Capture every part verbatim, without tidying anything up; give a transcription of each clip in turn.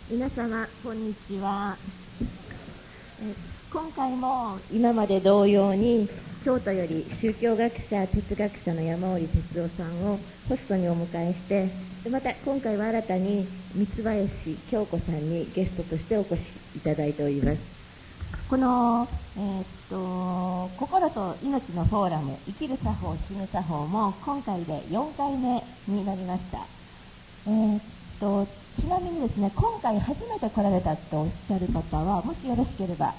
皆様こんにちは。え今回も今まで同様に京都より宗教学者哲学者の山折哲夫さんをホストにお迎えして、でまた今回は新たに三林京子さんにゲストとしてお越しいただいております。この、えー、っと心と命のフォーラム、生きる作法死ぬ作法も今回でよんかいめになりました。えー、っとちなみにですね、今回初めて来られたとおっしゃる方は、もしよろしければ、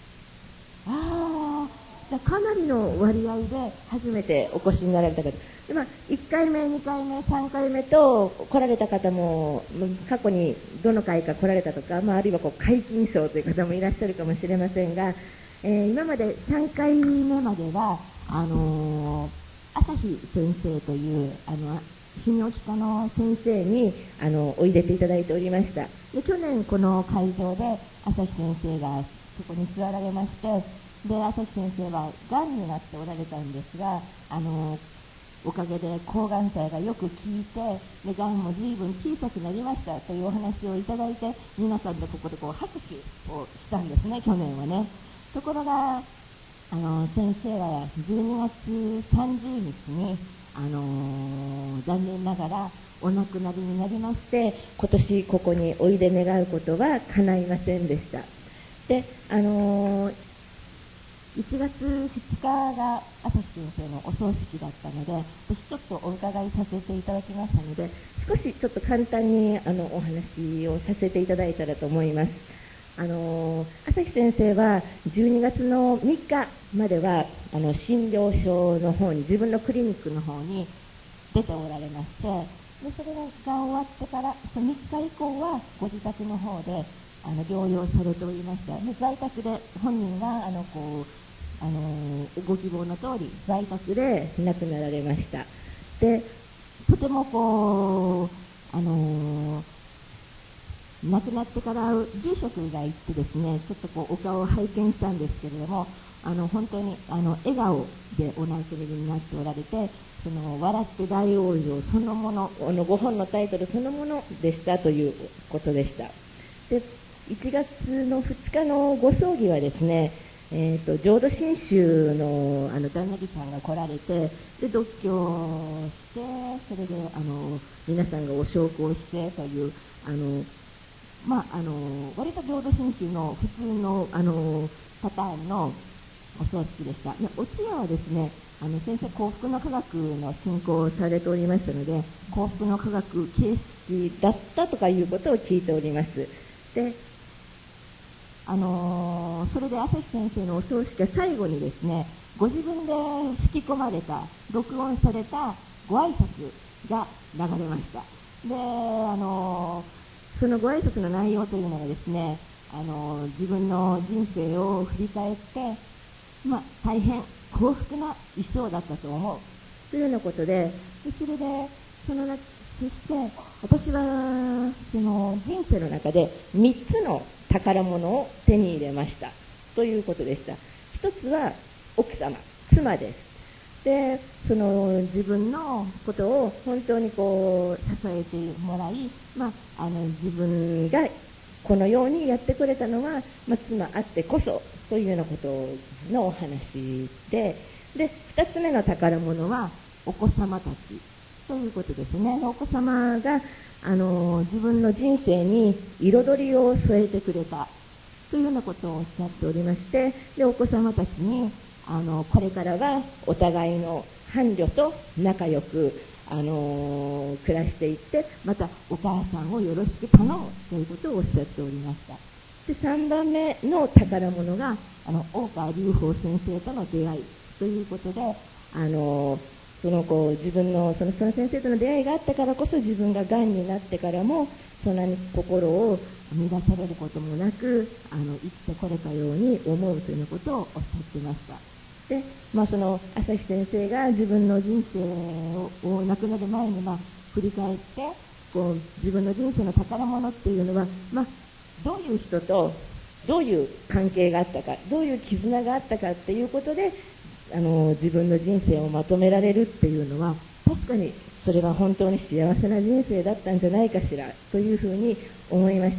ああ、かなりの割合で初めてお越しになられた方、で、まあ、いっかいめ、にかいめ、さんかいめと来られた方も過去にどの回か来られたとか、まあ、あるいはこう皆勤賞という方もいらっしゃるかもしれませんが、えー、今までさんかいめまではあのー、朝日先生というあの泌尿器科の先生にあのおいでていただいておりました。で去年この会場で朝日先生がそこに座られまして、で朝日先生はがんになっておられたんですが、あのおかげで抗がん剤がよく効いて、でがんも随分小さくなりましたというお話をいただいて、皆さんでここでこう拍手をしたんですね、去年はね。ところがあの先生はじゅうにがつさんじゅうにちにあのー、残念ながらお亡くなりになりまして、今年ここにおいで願うことは叶いませんでした。で、あのー、いちがつふつかが朝日先生のお葬式だったので、私ちょっとお伺いさせていただきましたので、少しちょっと簡単にあのお話をさせていただいたらと思います。あの朝日先生はじゅうにがつのみっかまではあの診療所の方に、自分のクリニックの方に出ておられまして、でそれが終わってからそのみっか以降はご自宅の方であの療養されておりました。で在宅で本人があのこうあのご希望の通り在宅で亡くなられました。でとてもこうあの亡くなってから住職が行ってですね、ちょっとこうお顔を拝見したんですけれども、あの本当にあの笑顔でお亡くなりになっておられて、その笑って大往生そのもの、あのご本のタイトルそのものでしたということでした。でいちがつのふつかのご葬儀はですね、えー、と浄土真宗のあの旦那木さんが来られて、で読経して、それであの皆さんがお焼香してという、あのまあ、あの割と浄土真宗の普通のあのパターンのお葬式でした。でお通夜はですね、あの先生幸福の科学の進行をされておりましたので、幸福の科学形式だったとかいうことを聞いております。であのそれで朝日先生のお葬式が最後にですね、ご自分で吹き込まれた録音されたご挨拶が流れました。であのそのご挨拶の内容というのがですね、あの自分の人生を振り返って、まあ、大変幸福な一生だったと思うというようなことで、でそれでそのそして私はその人生の中でみっつの宝物を手に入れましたということでした。一つは奥様、妻です。でその自分のことを本当にこう支えてもらい、まあ、あの自分がこのようにやってくれたのは、まあ、妻あってこそというようなことのお話で、でふたつめの宝物はお子様たちということですね。お子様があの自分の人生に彩りを添えてくれたというようなことをおっしゃっておりまして、でお子様たちにあのこれからはお互いの伴侶と仲良く、あのー、暮らしていって、またお母さんをよろしく頼むということをおっしゃっておりました。でさんばんめの宝物があの大川隆法先生との出会いということで、あのー、その子自分のそのその先生との出会いがあったからこそ、自分ががんになってからもそんなに心を乱されることもなく、あの生きてこれたように思うということをおっしゃっていました。で、まあ、その朝日先生が自分の人生をを亡くなる前に、まあ、振り返ってこう自分の人生の宝物っていうのは、まあ、どういう人とどういう関係があったか、どういう絆があったかっていうことで、あの自分の人生をまとめられるっていうのは、確かにそれは本当に幸せな人生だったんじゃないかしらというふうに思いました。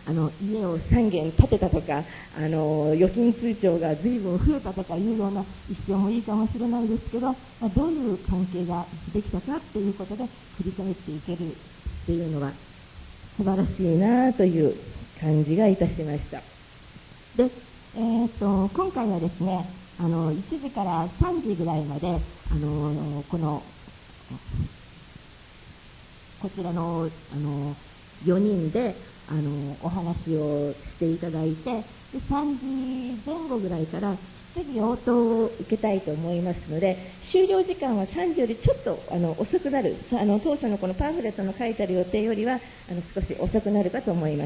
あの家をさん軒建てたとか、あの預金通帳が随分増えたとかいうような一生もいいかもしれないですけど、まあ、どういう関係ができたかっていうことで振り返っていけるっていうのは素晴らしいなという感じがいたしました。で、えー、と今回はですね、あのいちじからさんじぐらいまで、あのこのこちらの、あのよにんであのお話をしていただいて、でさんじぜん後ぐらいから質疑応答を受けたいと思いますので、終了時間はさんじよりちょっとあの遅くなる、あの当初のこのパンフレットの書いてある予定よりはあの少し遅くなるかと思います。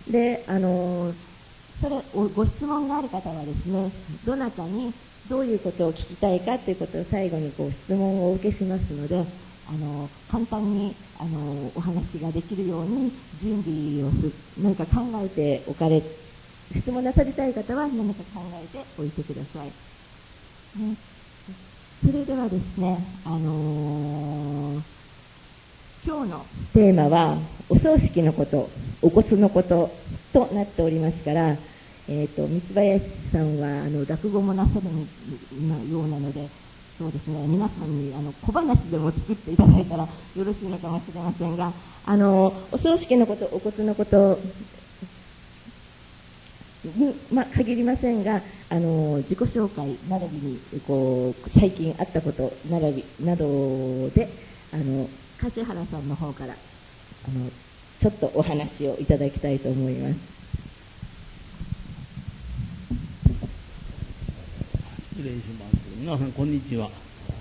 で、あのそれをご質問がある方はですね、どなたにどういうことを聞きたいかということを最後にご質問をお受けしますので、あの簡単にあのお話ができるように準備をす何か考えておかれ、質問なさりたい方は何か考えておいてください。ね、それではですね、あのー、今日のテーマはお葬式のこと、お骨のこととなっておりますから、えーと、三林さんはあの落語もなさるようなので、そうですね、皆さんにあの小話でも作っていただいたらよろしいのかもしれませんが、あのお葬式のこと、お骨のことに、まあ、限りませんが、あの自己紹介並びにこう最近あったこと並びなどで、あの梶原さんの方からあのちょっとお話をいただきたいと思います。 失礼します。皆さんこんにちは。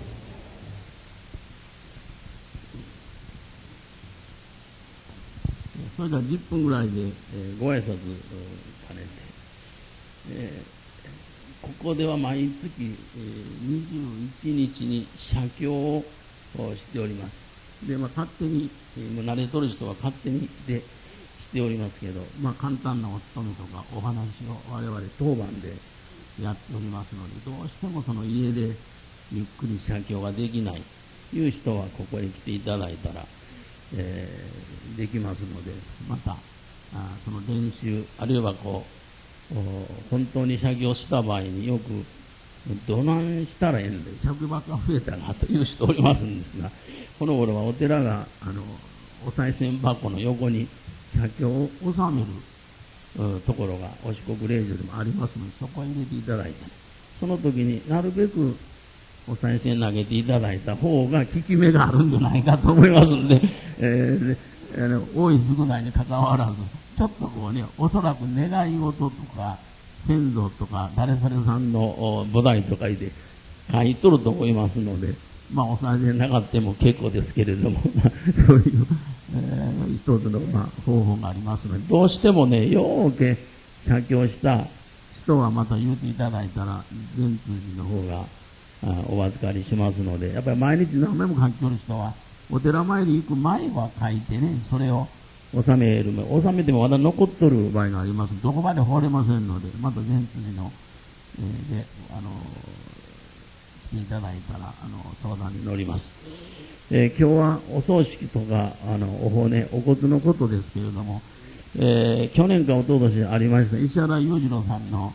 それではじゅっぷんぐらいで、えー、ご挨拶兼ねて、えー、ここでは毎月、えー、にじゅういちにちに写経をしております。で、まあ、勝手に、えー、もう慣れとる人は勝手にしてしておりますけど、まあ、簡単なお勤めとかお話を我々当番でやっておりますので、どうしてもその家でゆっくり写経ができないという人はここへ来ていただいたら、えー、できますので、またあその練習、あるいはこう本当に写経した場合によくどないしたらええんで尺箱が増えたらという人おりますんですが、この頃はお寺があのお賽銭箱の横に写経を収めるところがお四国霊場でもありますので、そこへ入れていただいて、その時になるべくお賽銭投げていただいた方が効き目があるんじゃないかと思いますので、えー、であの多い少ないにかかわらず、ちょっとこうね、おそらく願い事とか先祖とか誰それさんの菩提とかいて書いとると思いますので、まあお賽銭なかっても結構ですけれどもそういう、えー、一つの、まあ、方法がありますので、どうしてもね、ようけ写経した人はまた言うていただいたら善通寺の方がお預かりしますので、やっぱり毎日何枚も書き取る人はお寺参り行く前は書いてね、それを収める、収めてもまだ残っとる場合があります。どこまで放れませんので、また善通寺の、えー、であの来ていただいたらあの相談に乗ります。えー、今日はお葬式とかあのお骨、お骨のことですけれども、えー、去年か一昨年ありました石原裕次郎さんの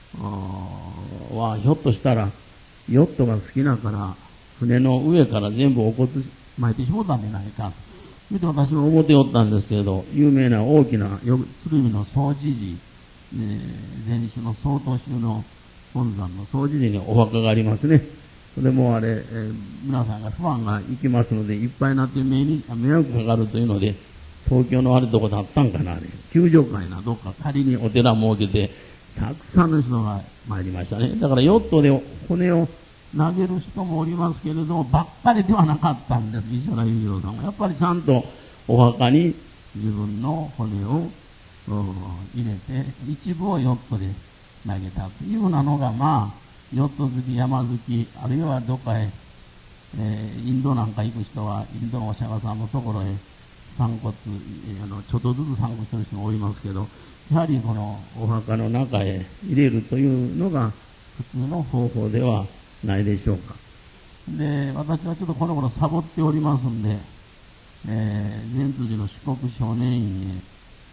はひょっとしたらヨットが好きだから船の上から全部お骨巻いてしもうたんじゃないか見て私も思っておったんですけれど、有名な大きな鶴見の総持寺、えー、前日の曹洞宗の本山の総持寺にお墓がありますね。それもあれ、えー、皆さんが不安が行きますのでいっぱいになって目に迷惑かかるというので、東京のあるとこだったんかな、ね、救助会などっか仮にお寺設けてたくさんの人が参りましたね。だからヨットで骨を投げる人もおりますけれども、ばっかりではなかったんです。石原裕次郎さんはやっぱりちゃんとお墓に自分の骨を入れて一部をヨットで投げたというようなのが、まあヨット好き、山好き、あるいはどっかへ、えー、インドなんか行く人はインドのお釈迦さんのところへ散骨、えー、あのちょっとずつ散骨する人もおりますけど、やはりこのお墓の中へ入れるというのが普通の方法ではないでしょうか。で、私はちょっとこの頃サボっておりますんで、えー、善通寺の四国少年院へ、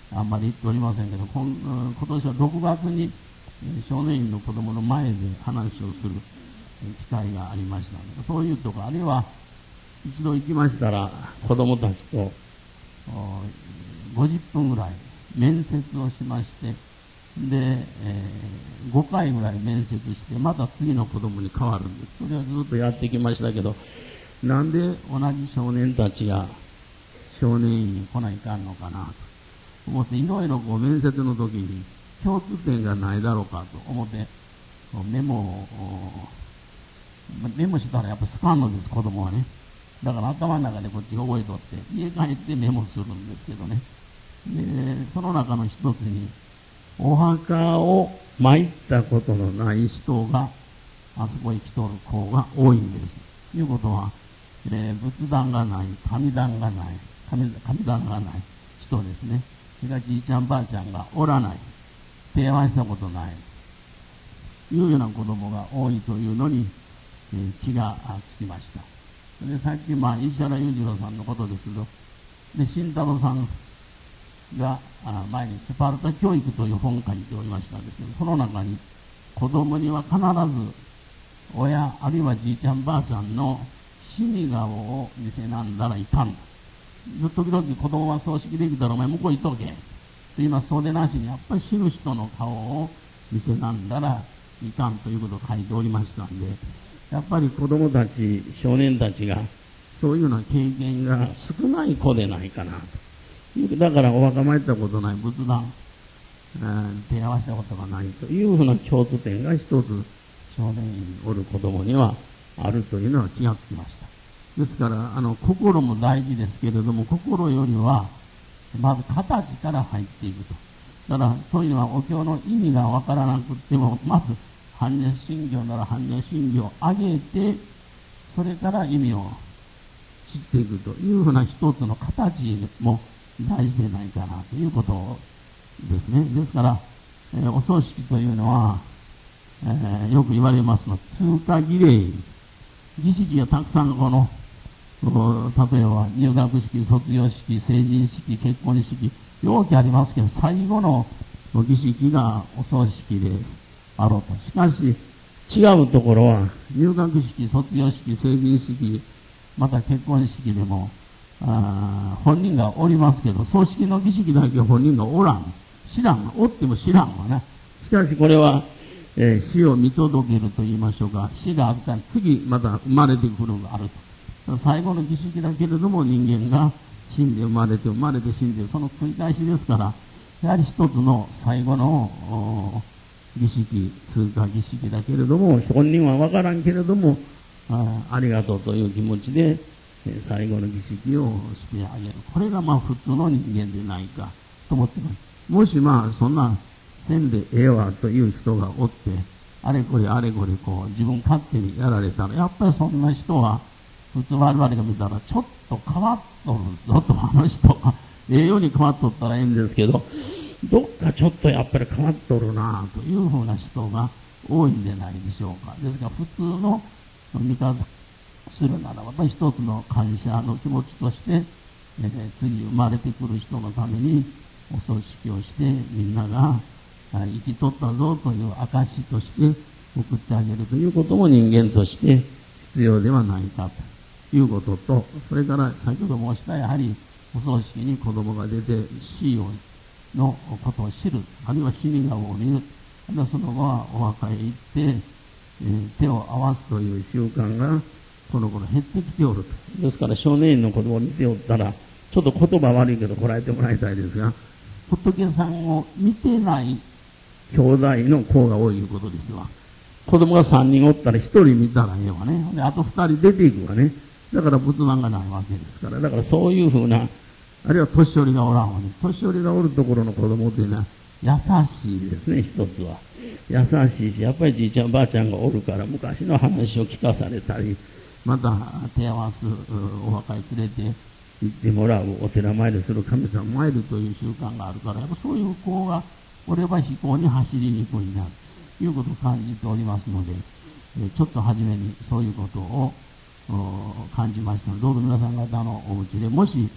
あんまり言っておりませんけど、今今年はろくがつに少年院の子供の前で話をする機会がありましたので、そういうところ、あるいは一度行きましたら子供たちとごじゅっぷんぐらい面接をしまして、で、えー、ごかいぐらい面接してまた次の子供に変わるんです。それはずっとやってきましたけど、なんで同じ少年たちが少年院に来ないかんのかなと思って、いろいろこう面接の時に共通点がないだろうかと思ってメモをメモしたらやっぱスカンのです、子供はね。だから頭の中でこっちが覚えとって家帰ってメモするんですけどね。でその中の一つに、お墓を参ったことのない人があそこへ来とる子が多いんです。ということは、えー、仏壇がない、神壇がない、神, 神壇がない人ですね。それからじいちゃんばあちゃんがおらない、手合わせたことないというような子供が多いというのに、えー、気がつきました。でさっき、まあ、石原裕次郎さんのことですけど、で慎太郎さんがあ前にスパルタ教育という本を書いておりましたんですけど、その中に子供には必ず親あるいはじいちゃんばあちゃんの死に顔を見せなんだらいかん。時々子供は葬式できたらお前向こう行っとけと言います。そうでなしにやっぱり死ぬ人の顔を見せなんだらいかんということを書いておりましたんで、やっぱり子供たち少年たちがそういうような経験が少ない子でないかなという。だからお墓参ったことない、仏壇、えー、手合わせたことがないというふうな共通点が一つ少年院におる子供にはあるというのは気がつきました。ですからあの心も大事ですけれども、心よりはまず形から入っていくと。だからそういうのはお経の意味がわからなくっても、まず般若心経なら般若心経を上げて、それから意味を知っていくというふうな一つの形も大事でないかなということですね。ですから、えー、お葬式というのは、えー、よく言われますのは通過儀礼、儀式がたくさんこの例えば入学式、卒業式、成人式、結婚式、ようけありますけど、最後の儀式がお葬式であろうと。しかし違うところは入学式、卒業式、成人式、また結婚式でもあ本人がおりますけど、葬式の儀式だけ本人がおらん、知らん、おっても知らんわね。しかしこれは、えー、死を見届けると言いましょうか、死があったら次また生まれてくるのがあると。最後の儀式だけれども人間が死んで生まれて生まれて死んで、その繰り返しですから、やはり一つの最後の儀式、通過儀式だけれども、本人は分からんけれども あ, ありがとうという気持ちで最後の儀式をしてあげる。これがまあ普通の人間でないかと思ってます。もしまあそんなせんでええわという人がおって、あれこれあれこれこう自分勝手にやられたら、やっぱりそんな人は普通我々が見たらちょっと変わっとるぞと、あの人がええように変わっとったらいいんですけど、どっかちょっとやっぱり変わっとるなというふうな人が多いんでないでしょうか。ですから普通の見方するならば、一つの感謝の気持ちとして、えー、次生まれてくる人のためにお葬式をして、みんなが生きとったぞという証として送ってあげるということも人間として必要ではないかということと、それから先ほど申したやはりお葬式に子供が出て死をのことを知る、あるいは死に顔を見る、あるいはその後はお墓へ行って、えー、手を合わすという習慣がこの頃減ってきておると。ですから少年院の子供を見ておったら、ちょっと言葉悪いけどこらえてもらいたいですが、仏さんを見てない兄弟の子が多いということですわ。子供がさんにんおったらひとり見たらええわね。であとふたり出ていくわね。だから仏壇がないわけですから。だからそういうふうな、あるいは年寄りがおらんわね。年寄りがおるところの子供というのは優しいですね。一つは優しいし、やっぱりじいちゃんばあちゃんがおるから昔の話を聞かされたり、また手合わすお墓へ連れて行ってもらう、お寺参りする、神様参るという習慣があるから、やっぱそういう子がおれば非行に走りにくいなということを感じておりますので、ちょっと初めにそういうことを感じましたので、どうぞ皆さん方のお家でもし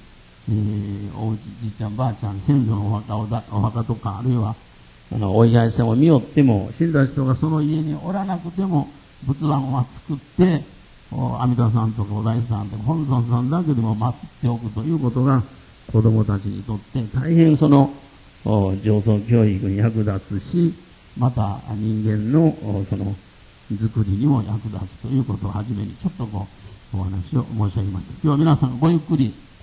えー、おうち、じいちゃんばあちゃん、先祖のお墓をだお墓とか、あるいはあのお位牌線を見よっても、死んだ人がその家におらなくても仏壇は作って、阿弥陀さんとかお大師さんとか本尊さんだけでも祀っておくということが子供たちにとって大変その上層教育に役立つし、また人間のその作りにも役立つということをはじめにちょっとこうお話を申し上げました。今日は皆さんごゆっくり